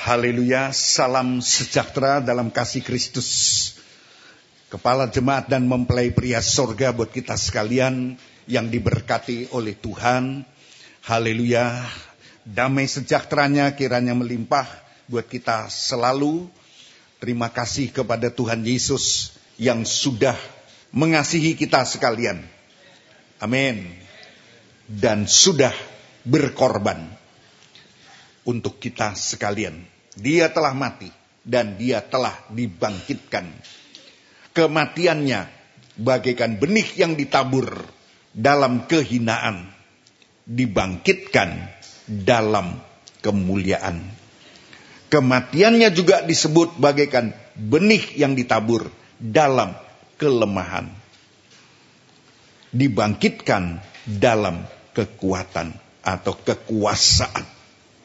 Haleluya, salam sejahtera dalam kasih Kristus. Kepala jemaat dan mempelai pria sorga buat kita sekalian yang diberkati oleh Tuhan. Haleluya, damai sejahteranya kiranya melimpah buat kita selalu. Terima kasih kepada Tuhan Yesus yang sudah mengasihi kita sekalian. Amin. Dan sudah berkorban untuk kita sekalian. Dia telah mati dan dia telah dibangkitkan. Kematiannya bagaikan benih yang ditabur dalam kehinaan, dibangkitkan dalam kemuliaan. Kematiannya juga disebut bagaikan benih yang ditabur dalam kelemahan, dibangkitkan dalam kekuatan atau kekuasaan.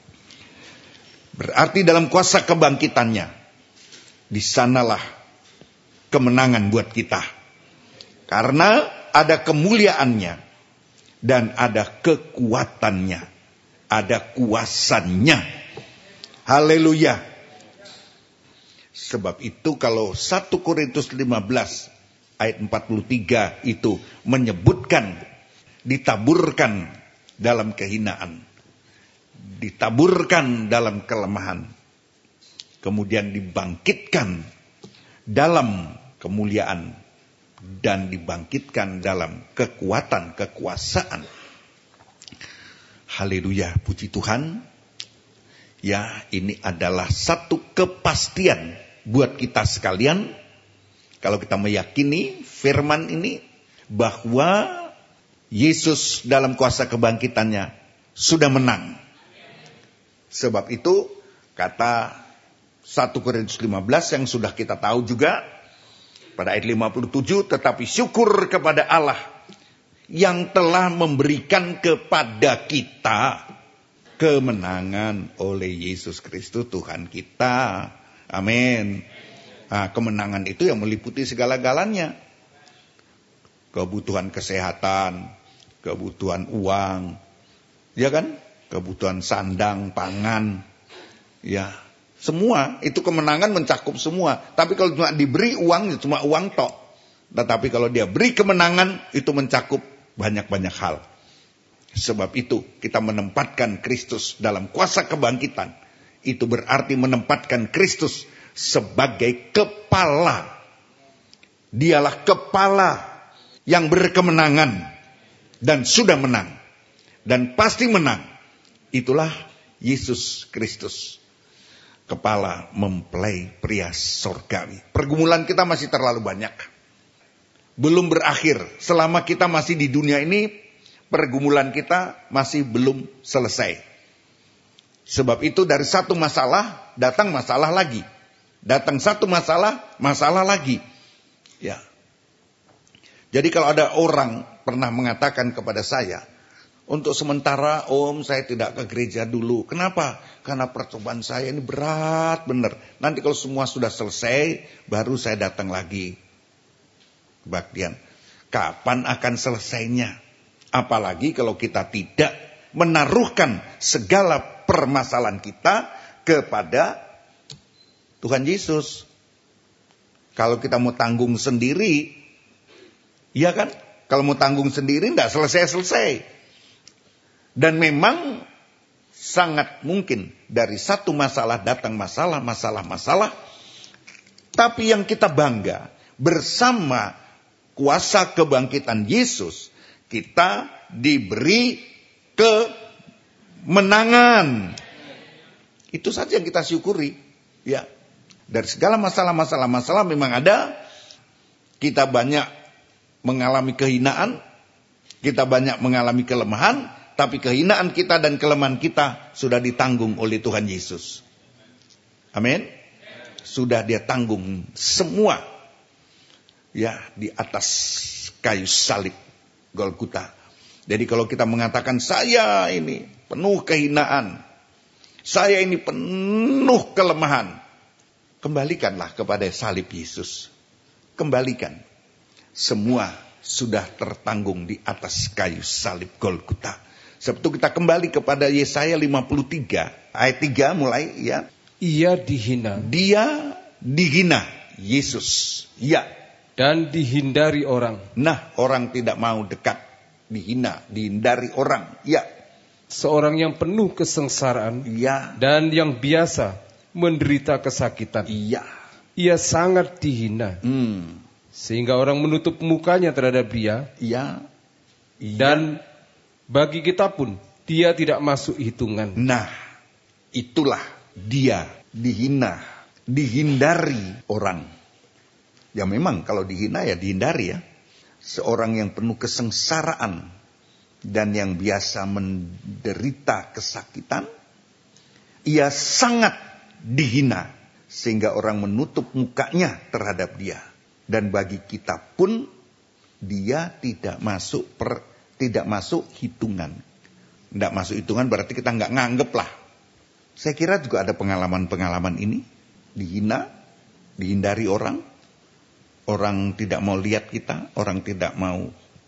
Berarti dalam kuasa kebangkitannya, di sanalah kemenangan buat kita. Karena ada kemuliaannya dan ada kekuatannya, ada kuasanya. Haleluya. Sebab itu kalau 1 Korintus 15 ayat 43 itu menyebutkan ditaburkan dalam kehinaan, ditaburkan dalam kelemahan, kemudian dibangkitkan dalam kemuliaan, dan dibangkitkan dalam kekuatan, kekuasaan. Haleluya, puji Tuhan. Ya, ini adalah satu kepastian buat kita sekalian. Kalau kita meyakini firman ini, bahwa Yesus dalam kuasa kebangkitannya sudah menang. Sebab itu kata 1 Korintus 15 yang sudah kita tahu juga pada ayat 57, tetapi syukur kepada Allah yang telah memberikan kepada kita kemenangan oleh Yesus Kristus Tuhan kita. Amin. Nah, kemenangan itu yang meliputi segala-galanya. Kebutuhan kesehatan, kebutuhan uang, ya kan? Kebutuhan sandang, pangan, ya semua itu kemenangan mencakup semua. Tapi kalau cuma diberi uang, ya cuma uang tok. Tetapi kalau dia beri kemenangan, itu mencakup banyak-banyak hal. Sebab itu kita menempatkan Kristus dalam kuasa kebangkitan. Itu berarti menempatkan Kristus sebagai kepala. Dialah kepala yang berkemenangan dan sudah menang dan pasti menang. Itulah Yesus Kristus, kepala mempelai pria sorgawi. Pergumulan kita masih terlalu banyak, belum berakhir. Selama kita masih di dunia ini, pergumulan kita masih belum selesai. Sebab itu dari satu masalah datang masalah lagi, datang satu masalah, masalah lagi. Ya. Jadi kalau ada orang pernah mengatakan kepada saya, untuk sementara om saya tidak ke gereja dulu. Kenapa? Karena percobaan saya ini berat benar. Nanti kalau semua sudah selesai, baru saya datang lagi. Kebaktian. Kapan akan selesainya? Apalagi kalau kita tidak menaruhkan segala permasalahan kita kepada Tuhan Yesus. Kalau kita mau tanggung sendiri, iya kan? Kalau mau tanggung sendiri tidak selesai-selesai. Dan memang sangat mungkin dari satu masalah datang masalah. Tapi yang kita bangga bersama kuasa kebangkitan Yesus, kita diberi kemenangan. Itu saja yang kita syukuri. Ya, dari segala masalah memang ada. Kita banyak mengalami kehinaan, kita banyak mengalami kelemahan. Tapi kehinaan kita dan kelemahan kita sudah ditanggung oleh Tuhan Yesus. Amin. Sudah dia tanggung semua. Ya, di atas kayu salib Golgota. Jadi kalau kita mengatakan saya ini penuh kehinaan, saya ini penuh kelemahan, kembalikanlah kepada salib Yesus. Kembalikan. Semua sudah tertanggung di atas kayu salib Golgota. Sebab itu kita kembali kepada Yesaya 53 ayat 3 mulai ya. Ia dihina. Dia dihina, Yesus. Ya. Dan dihindari orang. Nah, orang tidak mau dekat. Dihina, dihindari orang. Ya. Seorang yang penuh kesengsaraan. Ya. Dan yang biasa menderita kesakitan. Iya. Ia sangat dihina. Sehingga orang menutup mukanya terhadap dia. Iya. Dan bagi kita pun dia tidak masuk hitungan. Nah, itulah dia dihina, dihindari orang. Ya memang kalau dihina ya dihindari ya. Seorang yang penuh kesengsaraan dan yang biasa menderita kesakitan, ia sangat dihina sehingga orang menutup mukanya terhadap dia. Dan bagi kita pun dia tidak masuk hitungan. Tidak masuk hitungan berarti kita nggak nganggep lah. Saya kira juga ada pengalaman-pengalaman ini. Dihina, dihindari orang. Orang tidak mau lihat kita. Orang tidak mau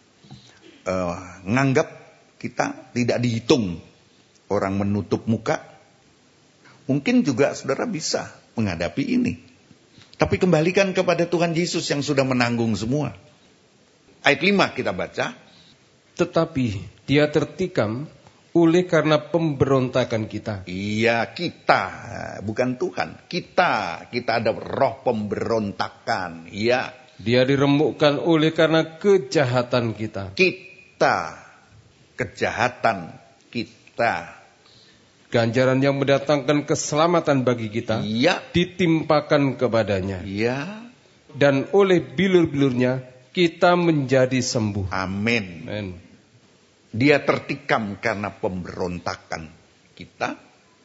nganggap kita. Tidak dihitung. Orang menutup muka. Mungkin juga saudara bisa menghadapi ini. Tapi kembalikan kepada Tuhan Yesus yang sudah menanggung semua. Ayat 5 kita baca. Tetapi dia tertikam oleh karena pemberontakan kita. Iya, kita, bukan Tuhan. Kita ada roh pemberontakan. Iya. Dia diremukkan oleh karena kejahatan kita. Kita, kejahatan kita. Ganjaran yang mendatangkan keselamatan bagi kita. Iya. Ditimpakan kepadanya. Iya. Dan oleh bilur-bilurnya kita menjadi sembuh. Amin. Amen. Dia tertikam karena pemberontakan kita.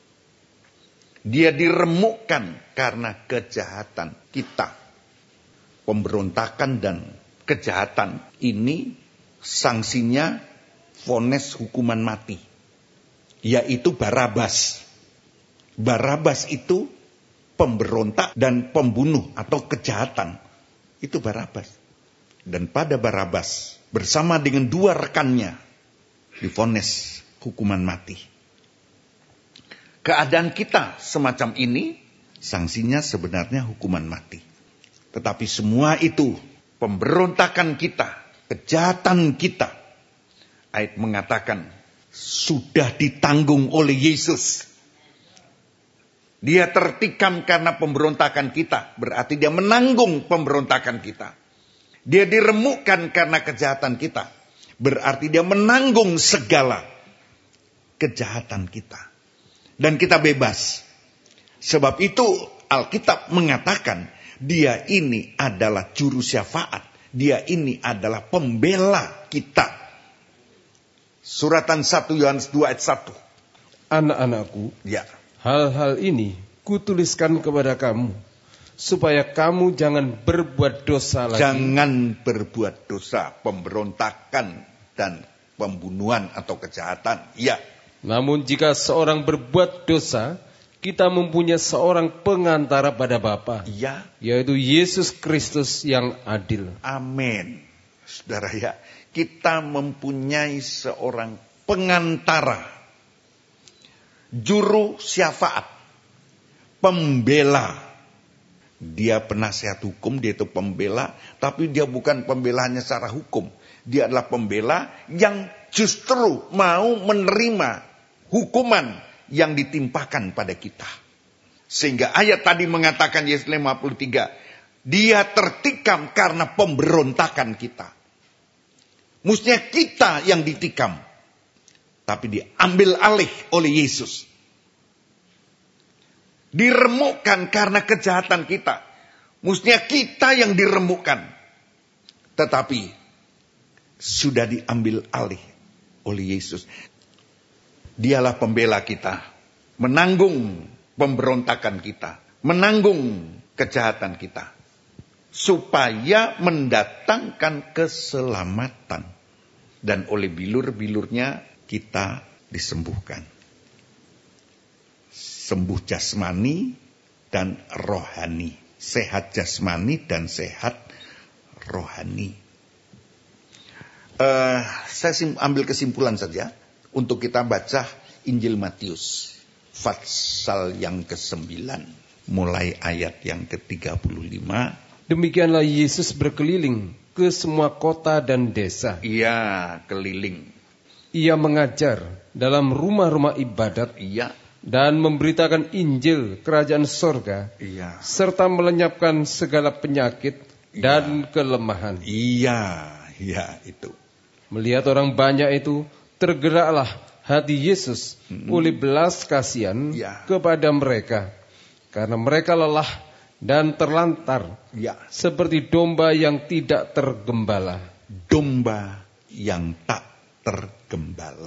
Dia diremukkan karena kejahatan kita. Pemberontakan dan kejahatan ini sanksinya vonis hukuman mati. Yaitu Barabas. Barabas itu pemberontak dan pembunuh atau kejahatan. Itu Barabas. Dan pada Barabas bersama dengan 2 rekannya divonis hukuman mati. Keadaan kita semacam ini, sanksinya sebenarnya hukuman mati. Tetapi semua itu, pemberontakan kita, kejahatan kita, ayat mengatakan, sudah ditanggung oleh Yesus. Dia tertikam karena pemberontakan kita, berarti dia menanggung pemberontakan kita. Dia diremukkan karena kejahatan kita. Berarti dia menanggung segala kejahatan kita. Dan kita bebas. Sebab itu Alkitab mengatakan dia ini adalah juru syafaat. Dia ini adalah pembela kita. Suratan 1 Yohanes 2 ayat 1. Anak-anakku, Ya. hal-hal ini kutuliskan kepada kamu, supaya kamu jangan berbuat dosa lagi. Jangan berbuat dosa, pemberontakan dan pembunuhan atau kejahatan. Ya. Namun jika seorang berbuat dosa, kita mempunyai seorang pengantara pada Bapa, Ya. yaitu Yesus Kristus yang adil. Amin. Saudara ya, kita mempunyai seorang pengantara, juru syafaat, pembela. Dia penasihat hukum, dia itu pembela, tapi dia bukan pembelanya secara hukum. Dia adalah pembela yang justru mau menerima hukuman yang ditimpakan pada kita. Sehingga ayat tadi mengatakan Yesus 53, dia tertikam karena pemberontakan kita. Mestinya kita yang ditikam, tapi diambil alih oleh Yesus. Diremukkan karena kejahatan kita. Mestinya kita yang diremukkan. Tetapi sudah diambil alih oleh Yesus. Dialah pembela kita. Menanggung pemberontakan kita. Menanggung kejahatan kita. Supaya mendatangkan keselamatan. Dan oleh bilur-bilurnya kita disembuhkan. Sembuh jasmani dan rohani. Sehat jasmani dan sehat rohani. Saya ambil kesimpulan saja untuk kita baca Injil Matius. pasal yang ke-9, mulai ayat yang ke-35. Demikianlah Yesus berkeliling ke semua kota dan desa. Ia keliling. Ia mengajar dalam rumah-rumah ibadat. Iya. Dan memberitakan Injil kerajaan sorga. Iya. Serta melenyapkan segala penyakit dan kelemahan. Iya, itu. Melihat orang banyak itu, tergeraklah hati Yesus oleh belas kasihan kepada mereka. Karena mereka lelah dan terlantar. Ya. Seperti domba yang tidak tergembala. Domba yang tak tergembala.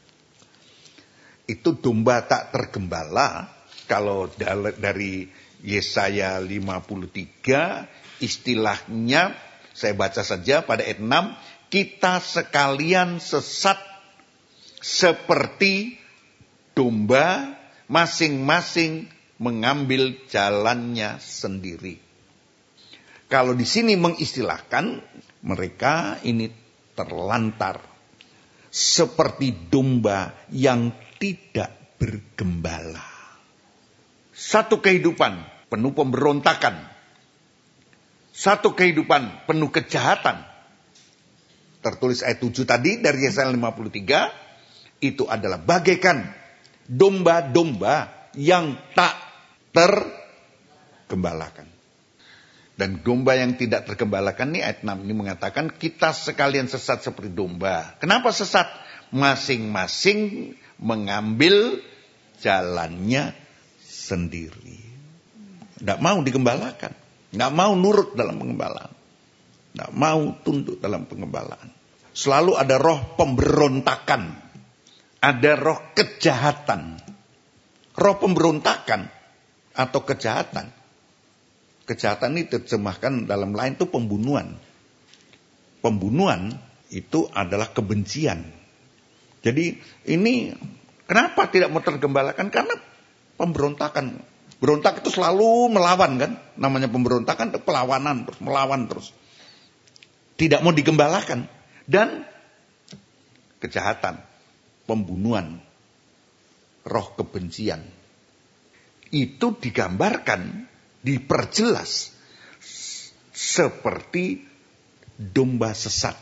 Itu domba tak tergembala. Kalau dari Yesaya 53, istilahnya saya baca saja pada ayat 6, kita sekalian sesat seperti domba, masing-masing mengambil jalannya sendiri. Kalau di sini mengistilahkan mereka ini terlantar seperti domba yang tidak bergembala. Satu kehidupan penuh pemberontakan. Satu kehidupan penuh kejahatan. Tertulis ayat 7 tadi dari Yesaya 53. Itu adalah bagaikan domba-domba yang tak tergembalakan. Dan domba yang tidak tergembalakan ini ayat 6 ini mengatakan kita sekalian sesat seperti domba. Kenapa sesat? Masing-masing mengambil jalannya sendiri. Tidak mau digembalakan. Tidak mau nurut dalam pengembalaan. Tidak mau tunduk dalam pengembalaan. Selalu ada roh pemberontakan. Ada roh kejahatan. Roh pemberontakan atau kejahatan. Kejahatan ini diterjemahkan dalam lain itu pembunuhan. Pembunuhan itu adalah kebencian. Jadi ini kenapa tidak mau tergembalakan? Karena pemberontakan. Berontak itu selalu melawan kan. Namanya pemberontakan itu perlawanan terus, melawan terus. Tidak mau digembalakan. Dan kejahatan, pembunuhan, roh kebencian. Itu digambarkan, diperjelas seperti domba sesat.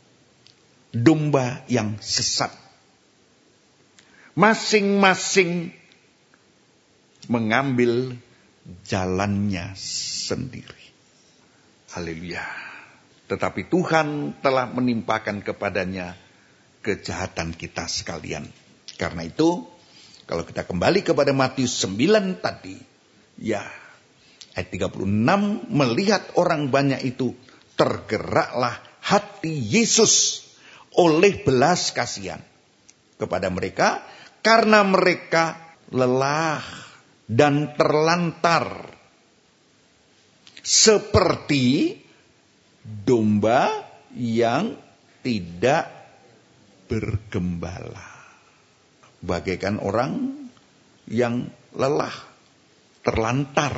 Domba yang sesat. Masing-masing mengambil jalannya sendiri. Haleluya. Tetapi Tuhan telah menimpakan kepadanya kejahatan kita sekalian. Karena itu, kalau kita kembali kepada Matius 9 tadi, ya, ayat 36, melihat orang banyak itu, tergeraklah hati Yesus oleh belas kasihan kepada mereka, karena mereka lelah dan terlantar seperti domba yang tidak bergembala. Bagaikan orang yang lelah, terlantar.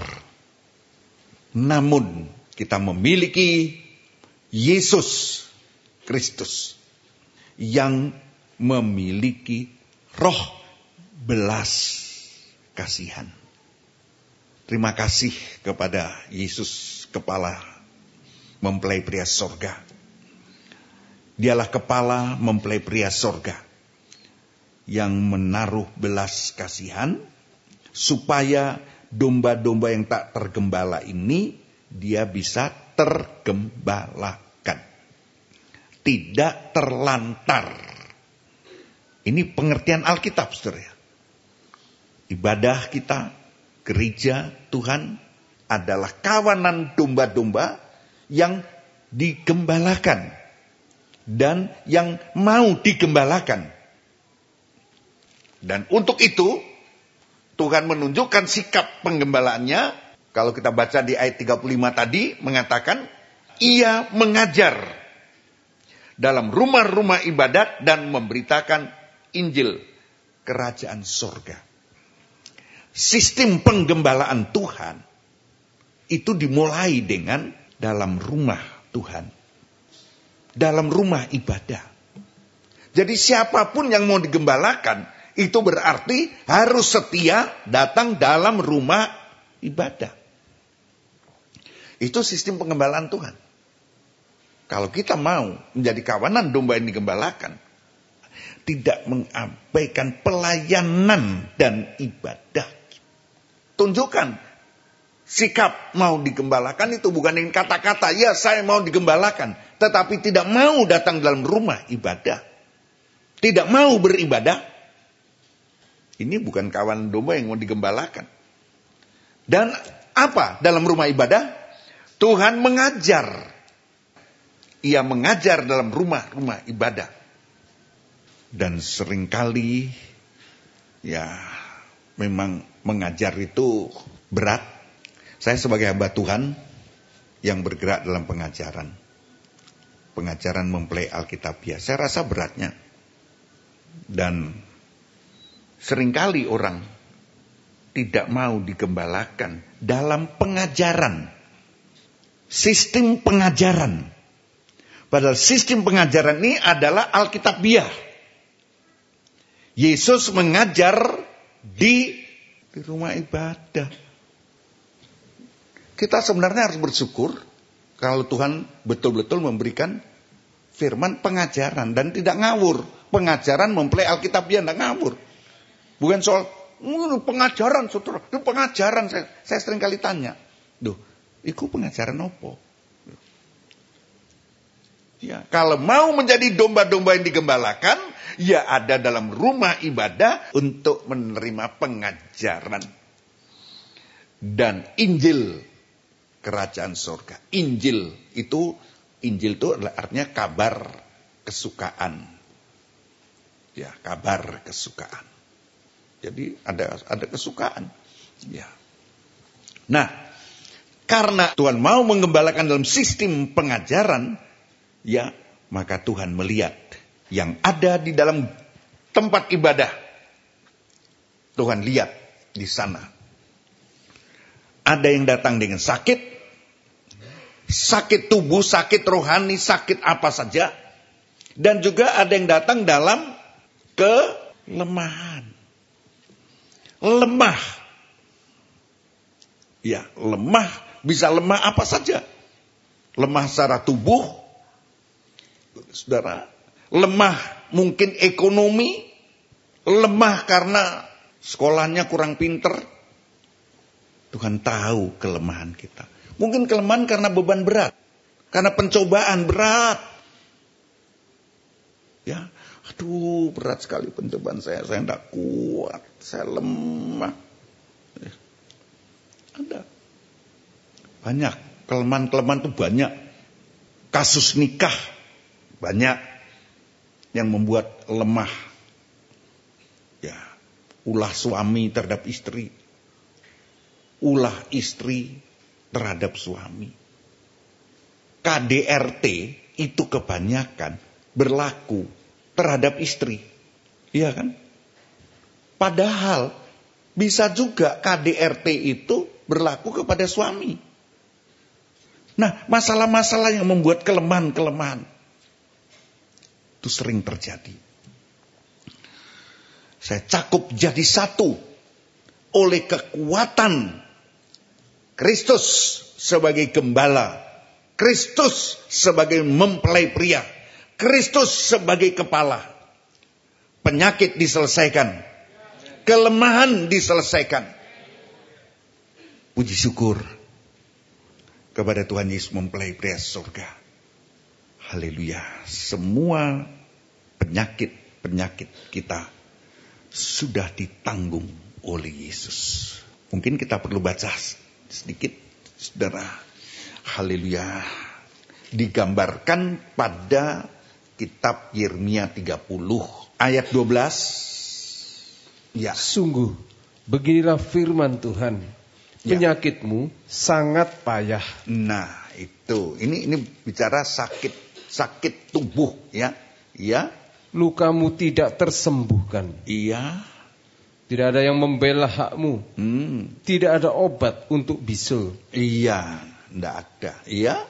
Namun kita memiliki Yesus Kristus yang memiliki roh belas kasihan. Terima kasih kepada Yesus, kepala mempelai pria sorga. Dialah kepala mempelai pria sorga yang menaruh belas kasihan supaya domba-domba yang tak tergembala ini dia bisa tergembalakan. Tidak terlantar. Ini pengertian Alkitab, saudara. Ibadah kita, gereja Tuhan adalah kawanan domba-domba yang digembalakan dan yang mau digembalakan. Dan untuk itu Tuhan menunjukkan sikap penggembalaannya. Kalau kita baca di ayat 35 tadi mengatakan ia mengajar dalam rumah-rumah ibadat dan memberitakan Injil kerajaan sorga. Sistem penggembalaan Tuhan itu dimulai dengan dalam rumah Tuhan. Dalam rumah ibadah. Jadi siapapun yang mau digembalakan Itu berarti harus setia datang dalam rumah ibadah. Itu sistem pengembalaan Tuhan. Kalau kita mau menjadi kawanan domba yang digembalakan, tidak mengabaikan pelayanan dan ibadah. Tunjukkan sikap mau digembalakan itu bukan dengan kata-kata, ya saya mau digembalakan. Tetapi tidak mau datang dalam rumah ibadah. Tidak mau beribadah. Ini bukan kawan domba yang mau digembalakan. Dan apa dalam rumah ibadah? Tuhan mengajar. Ia mengajar dalam rumah-rumah ibadah. Dan seringkali ya memang mengajar itu berat. Saya sebagai hamba Tuhan yang bergerak dalam pengajaran. Pengajaran mempelai Alkitabiah. Saya rasa beratnya. Dan seringkali orang tidak mau digembalakan dalam pengajaran. Sistem pengajaran. Padahal sistem pengajaran ini adalah Alkitabiah. Yesus mengajar di rumah ibadah. Kita sebenarnya harus bersyukur kalau Tuhan betul-betul memberikan firman pengajaran dan tidak ngawur. Pengajaran mempelai Alkitabiah tidak ngawur. Bukan soal pengajaran, saudara. Itu pengajaran. Saya sering kali tanya. Duh, itu pengajaran apa? Ya, kalau mau menjadi domba-domba yang digembalakan, ya ada dalam rumah ibadah untuk menerima pengajaran. Dan Injil kerajaan surga. Injil itu adalah artinya kabar kesukaan. Ya, kabar kesukaan. Jadi ada kesukaan. Ya. Nah, karena Tuhan mau menggembalakan dalam sistem pengajaran, ya, maka Tuhan melihat yang ada di dalam tempat ibadah. Tuhan lihat di sana. Ada yang datang dengan sakit tubuh, sakit rohani, sakit apa saja. Dan juga ada yang datang dalam kelemahan. Lemah. Ya, lemah. Bisa lemah apa saja. Lemah secara tubuh. Saudara. Lemah mungkin ekonomi. Lemah karena sekolahnya kurang pinter. Tuhan tahu kelemahan kita. Mungkin kelemahan karena beban berat. Karena pencobaan berat. Ya, aduh berat sekali pencobaan saya tidak kuat, saya lemah. Ya. Ada banyak kelemahan itu banyak. Kasus nikah banyak yang membuat lemah. Ya, ulah suami terhadap istri, ulah istri terhadap suami. KDRT itu kebanyakan berlaku terhadap istri. Iya kan? Padahal bisa juga KDRT itu berlaku kepada suami. Nah, masalah-masalah yang membuat kelemahan-kelemahan itu sering terjadi. Saya cakup jadi satu oleh kekuatan Kristus sebagai gembala, Kristus sebagai mempelai pria, Kristus sebagai kepala. Penyakit diselesaikan, kelemahan diselesaikan. Puji syukur kepada Tuhan Yesus mempelai pria surga. Haleluya. Semua penyakit-penyakit kita sudah ditanggung oleh Yesus. Mungkin kita perlu baca sedikit, saudara. Haleluya. Digambarkan pada kitab Yeremia 30 ayat 12. Ya. Sungguh beginilah firman Tuhan. Penyakitmu sangat payah. Nah, itu. Ini bicara sakit tubuh, ya. Ya. Lukamu tidak tersembuhkan. Iya. Tidak ada yang membela hakmu. Tidak ada obat untuk bisul. Iya, tidak ada. Iya.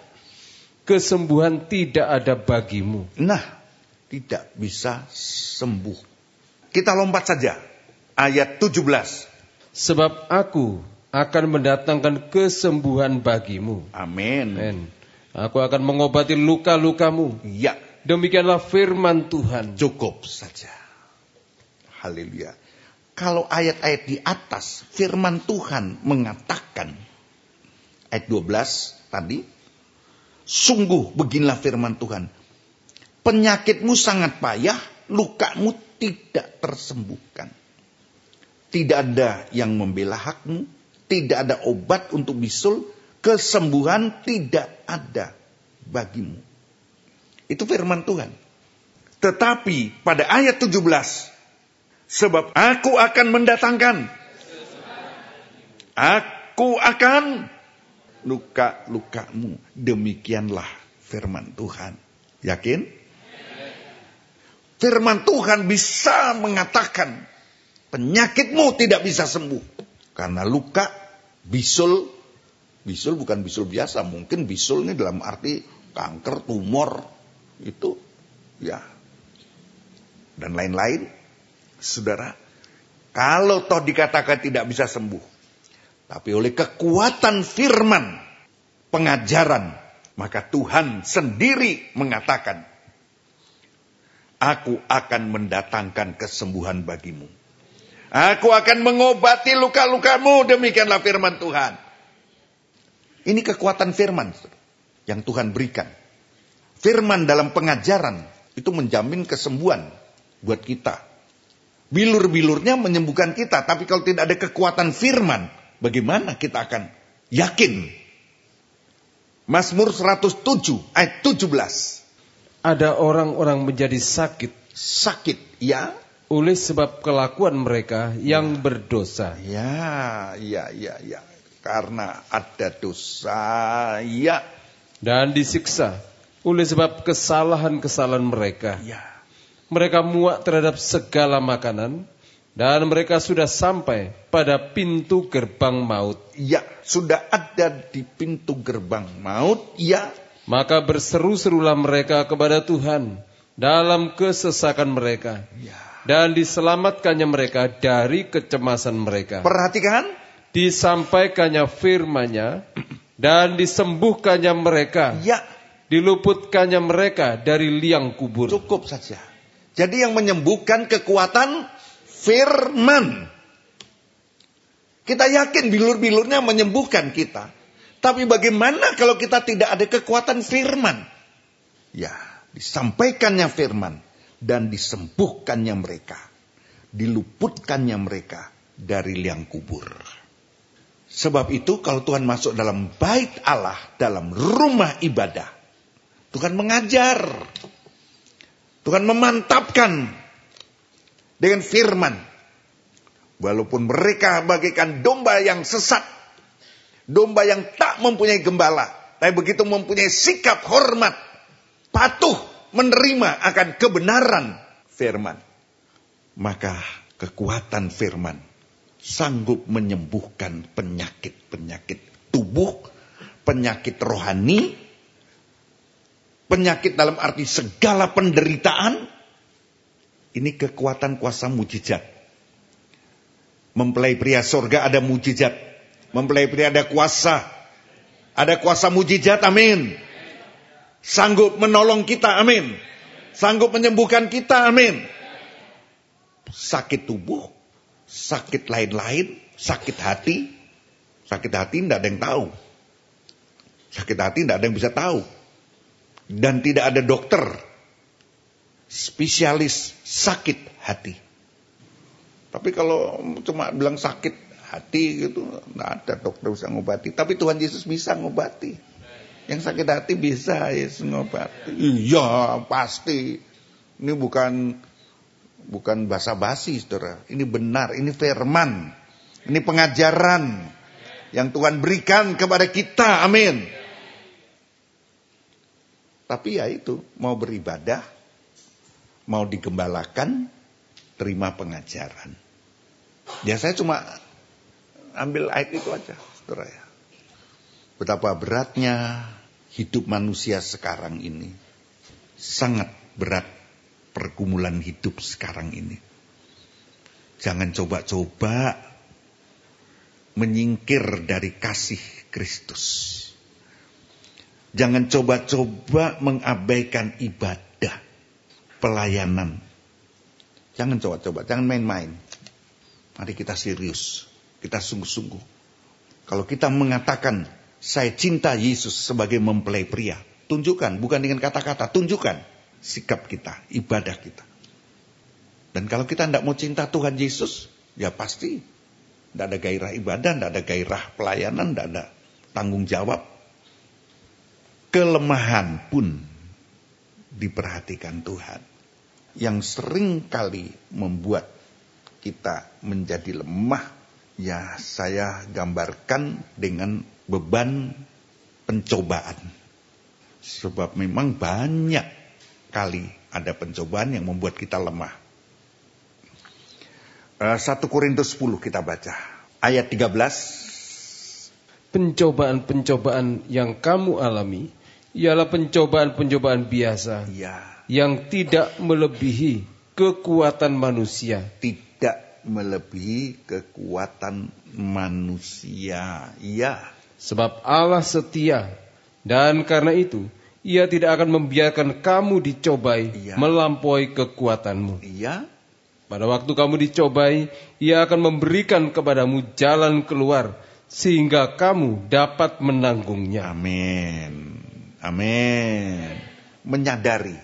Kesembuhan tidak ada bagimu. Nah, tidak bisa sembuh. Kita lompat saja. Ayat 17. Sebab aku akan mendatangkan kesembuhan bagimu. Amin. Amen. Aku akan mengobati luka-lukamu. Ya. Demikianlah firman Tuhan. Cukup saja. Haleluya. Kalau ayat-ayat di atas, firman Tuhan mengatakan, ayat 12 tadi, sungguh beginilah firman Tuhan, penyakitmu sangat payah, lukamu tidak tersembuhkan. Tidak ada yang membela hakmu, tidak ada obat untuk bisul, kesembuhan tidak ada bagimu. Itu firman Tuhan. Tetapi pada ayat 17, sebab aku akan mendatangkan, aku akan luka-lukamu. Demikianlah firman Tuhan. Yakin? Firman Tuhan bisa mengatakan penyakitmu tidak bisa sembuh. Karena luka, bisul bukan bisul biasa. Mungkin bisul ini dalam arti kanker, tumor, itu ya. Dan lain-lain. Saudara, kalau toh dikatakan tidak bisa sembuh, tapi oleh kekuatan firman, pengajaran, maka Tuhan sendiri mengatakan, aku akan mendatangkan kesembuhan bagimu. Aku akan mengobati luka-lukamu, demikianlah firman Tuhan. Ini kekuatan firman yang Tuhan berikan. Firman dalam pengajaran itu menjamin kesembuhan buat kita. Bilur-bilurnya menyembuhkan kita, tapi kalau tidak ada kekuatan firman, bagaimana kita akan yakin? Mazmur 107 ayat 17. Ada orang-orang menjadi sakit. Sakit, ya. Oleh sebab kelakuan mereka yang berdosa. Ya. Karena ada dosa, ya. Dan disiksa oleh sebab kesalahan-kesalahan mereka. Ya. Mereka muak terhadap segala makanan. Dan mereka sudah sampai pada pintu gerbang maut. Ya, sudah ada di pintu gerbang maut, ya. Maka berseru-serulah mereka kepada Tuhan dalam kesesakan mereka. Ya. Dan diselamatkannya mereka dari kecemasan mereka. Perhatikan. Disampaikannya firman-Nya dan disembuhkannya mereka. Ya. Diluputkannya mereka dari liang kubur. Cukup saja. Jadi yang menyembuhkan kekuatan firman. Kita yakin bilur-bilurnya menyembuhkan kita. Tapi bagaimana kalau kita tidak ada kekuatan firman? Ya, disampaikannya firman. Dan disembuhkannya mereka. Diluputkannya mereka dari liang kubur. Sebab itu kalau Tuhan masuk dalam bait Allah, dalam rumah ibadah, Tuhan mengajar. Tuhan memantapkan dengan firman. Walaupun mereka bagaikan domba yang sesat. Domba yang tak mempunyai gembala. Tapi begitu mempunyai sikap hormat. Patuh menerima akan kebenaran firman. Maka kekuatan firman sanggup menyembuhkan penyakit-penyakit tubuh. Penyakit rohani. Penyakit dalam arti segala penderitaan. Ini kekuatan kuasa mujizat. Mempelai pria sorga ada mujizat. Mempelai pria ada kuasa. Ada kuasa mujizat, amin. Sanggup menolong kita, amin. Sanggup menyembuhkan kita, amin. Sakit tubuh, sakit lain-lain, sakit hati. Sakit hati tidak ada yang tahu. Sakit hati tidak ada yang bisa tahu. Dan tidak ada dokter spesialis sakit hati. Tapi kalau cuma bilang sakit hati gitu, nggak ada dokter bisa ngobati. Tapi Tuhan Yesus bisa ngobati. Yang sakit hati bisa Yesus ngobati. Iya, pasti. Ini bukan basa-basi, saudara. Ini benar, ini firman. Ini pengajaran yang Tuhan berikan kepada kita, amin. Tapi ya itu, mau beribadah, mau digembalakan, terima pengajaran. Ya saya cuma ambil ayat itu aja, saudara ya. Betapa beratnya hidup manusia sekarang ini. Sangat berat pergumulan hidup sekarang ini. Jangan coba-coba menyingkir dari kasih Kristus. Jangan coba-coba mengabaikan ibadah, pelayanan. Jangan coba-coba, jangan main-main. Mari kita serius, kita sungguh-sungguh. Kalau kita mengatakan, saya cinta Yesus sebagai mempelai pria, tunjukkan, bukan dengan kata-kata, tunjukkan sikap kita, ibadah kita. Dan kalau kita tidak mau cinta Tuhan Yesus, ya pasti tidak ada gairah ibadah, tidak ada gairah pelayanan, tidak ada tanggung jawab. Kelemahan pun diperhatikan Tuhan. Yang sering kali membuat kita menjadi lemah, ya saya gambarkan dengan beban pencobaan. Sebab memang banyak kali ada pencobaan yang membuat kita lemah. 1 Korintus 10 kita baca. Ayat 13. Pencobaan-pencobaan yang kamu alami ialah pencobaan-pencobaan biasa. Ya. Yang tidak melebihi kekuatan manusia. Tidak melebihi kekuatan manusia. Ya. Sebab Allah setia. Dan karena itu, Ia tidak akan membiarkan kamu dicobai melampaui kekuatanmu. Iya. Pada waktu kamu dicobai, Ia akan memberikan kepadamu jalan keluar, sehingga kamu dapat menanggungnya. Amin. Amin. Menyadari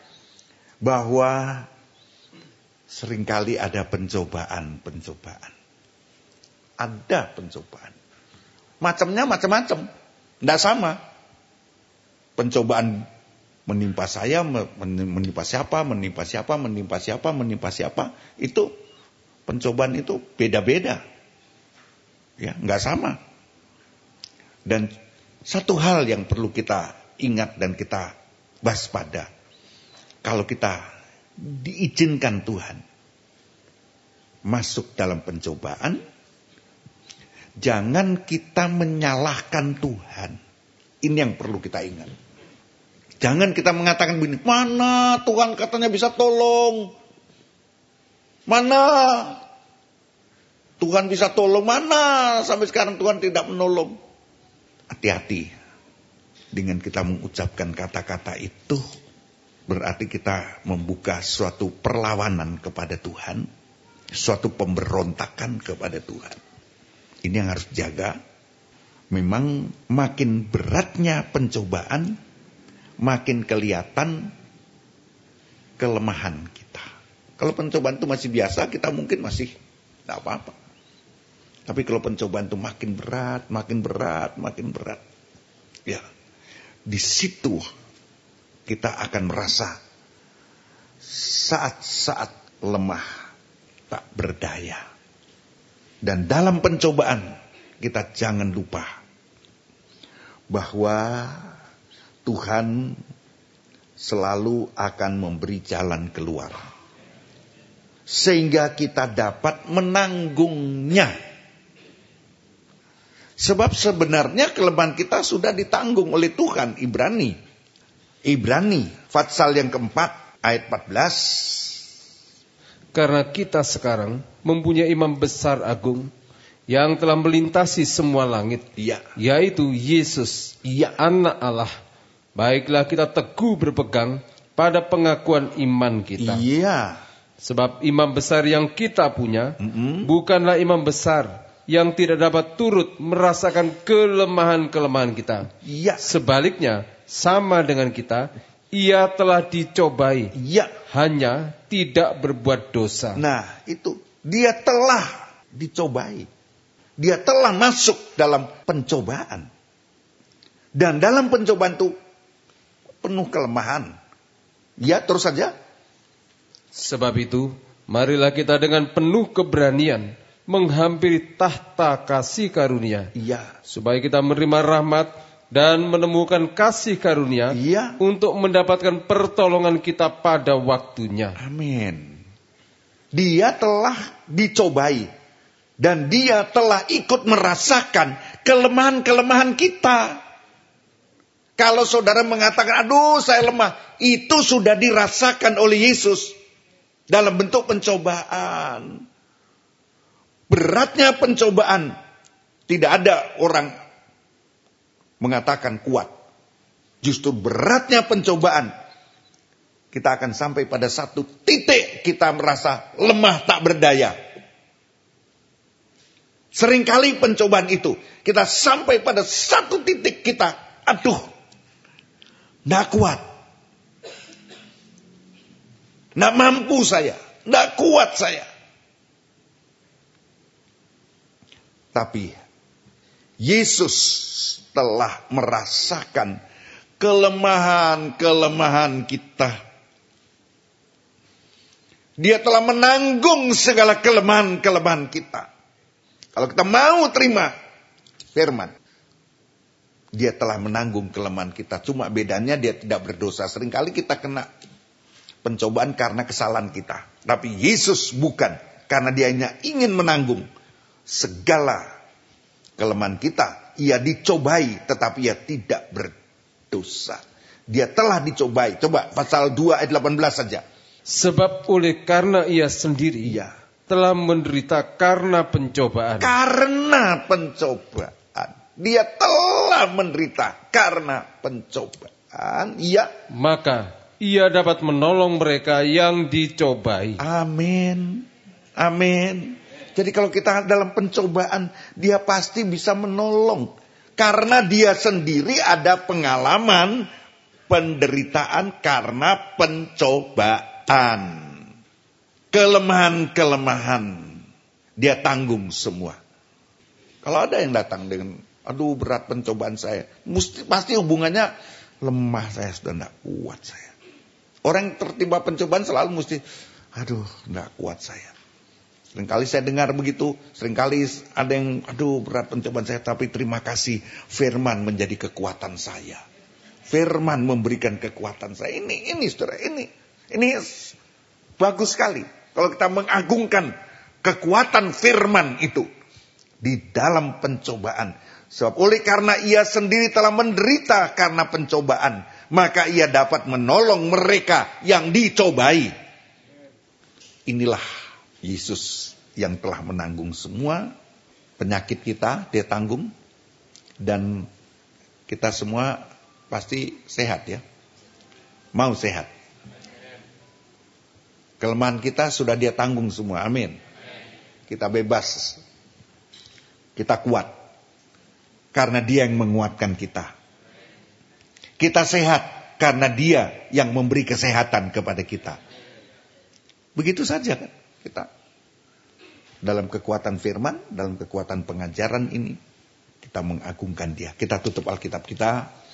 bahwa seringkali ada pencobaan-pencobaan. Ada pencobaan. Macamnya macam-macam. Tidak sama. Pencobaan menimpa saya, menimpa siapa, menimpa siapa, menimpa siapa, menimpa siapa. Itu pencobaan itu beda-beda. Ya, nggak sama. Dan satu hal yang perlu kita ingat dan kita waspada. Kalau kita diizinkan Tuhan masuk dalam pencobaan, jangan kita menyalahkan Tuhan. Ini yang perlu kita ingat. Jangan kita mengatakan begini, mana Tuhan katanya bisa tolong? Mana Tuhan bisa tolong? Mana sampai sekarang Tuhan tidak menolong? Hati-hati dengan kita mengucapkan kata-kata itu, berarti kita membuka suatu perlawanan kepada Tuhan, suatu pemberontakan kepada Tuhan. Ini yang harus dijaga. Memang makin beratnya pencobaan, makin kelihatan kelemahan kita. Kalau pencobaan itu masih biasa, kita mungkin masih tidak apa-apa. Tapi kalau pencobaan itu makin berat, makin berat, makin berat, ya, di situ kita akan merasa saat-saat lemah, tak berdaya. Dan dalam pencobaan kita jangan lupa bahwa Tuhan selalu akan memberi jalan keluar. Sehingga kita dapat menanggungnya. Sebab sebenarnya kelemahan kita sudah ditanggung oleh Tuhan. Ibrani Fatsal yang keempat ayat 14. Karena kita sekarang mempunyai imam besar agung yang telah melintasi semua langit, yaitu Yesus, Anak Allah. Baiklah kita teguh berpegang pada pengakuan iman kita. Sebab imam besar yang kita punya bukanlah imam besar yang tidak dapat turut merasakan kelemahan-kelemahan kita. Sebaliknya, sama dengan kita, ia telah dicobai, hanya tidak berbuat dosa. Nah, itu dia telah dicobai. Dia telah masuk dalam pencobaan. Dan dalam pencobaan itu penuh kelemahan. Ya, terus saja. Sebab itu, marilah kita dengan penuh keberanian menghampiri tahta kasih karunia. Supaya kita menerima rahmat dan menemukan kasih karunia untuk mendapatkan pertolongan kita pada waktunya. Amin. Dia telah dicobai. Dan dia telah ikut merasakan kelemahan-kelemahan kita. Kalau saudara mengatakan, aduh saya lemah. Itu sudah dirasakan oleh Yesus dalam bentuk pencobaan. Beratnya pencobaan, tidak ada orang mengatakan kuat. Justru beratnya pencobaan, kita akan sampai pada satu titik kita merasa lemah tak berdaya. Seringkali pencobaan itu, kita sampai pada satu titik kita, aduh, tidak kuat. Tidak mampu saya, tidak kuat saya. Tapi Yesus telah merasakan kelemahan-kelemahan kita. Dia telah menanggung segala kelemahan-kelemahan kita. Kalau kita mau terima firman, dia telah menanggung kelemahan kita. Cuma bedanya dia tidak berdosa. Seringkali kita kena pencobaan karena kesalahan kita. Tapi Yesus bukan. Karena dia hanya ingin menanggung segala kelemahan kita. Ia dicobai tetapi ia tidak berdosa. Dia telah dicobai. Coba pasal 2 ayat 18 saja. Sebab oleh karena ia sendiri telah menderita karena pencobaan. Karena pencobaan. Dia telah menderita karena pencobaan. Maka ia dapat menolong mereka yang dicobai. Amin. Amin. Jadi kalau kita dalam pencobaan, dia pasti bisa menolong. Karena dia sendiri ada pengalaman penderitaan karena pencobaan. Kelemahan-kelemahan dia tanggung semua. Kalau ada yang datang dengan, aduh berat pencobaan saya, pasti hubungannya lemah saya, sudah tidak kuat saya. Orang yang tertimpa pencobaan selalu mesti, aduh tidak kuat saya. Seringkali saya dengar begitu, seringkali ada yang, aduh berat pencobaan saya, tapi terima kasih firman menjadi kekuatan saya. Firman memberikan kekuatan saya. Ini saudara, ini bagus sekali. Kalau kita mengagungkan kekuatan firman itu di dalam pencobaan. Sebab oleh karena ia sendiri telah menderita karena pencobaan, maka ia dapat menolong mereka yang dicobai. Inilah Yesus yang telah menanggung semua penyakit kita, dia tanggung. Dan kita semua pasti sehat ya. Mau sehat. Kelemahan kita sudah dia tanggung semua, amin. Kita bebas. Kita kuat. Karena dia yang menguatkan kita. Kita sehat karena dia yang memberi kesehatan kepada kita. Begitu saja kan kita. Dalam kekuatan firman, dalam kekuatan pengajaran ini, kita mengagungkan dia. Kita tutup Alkitab kita.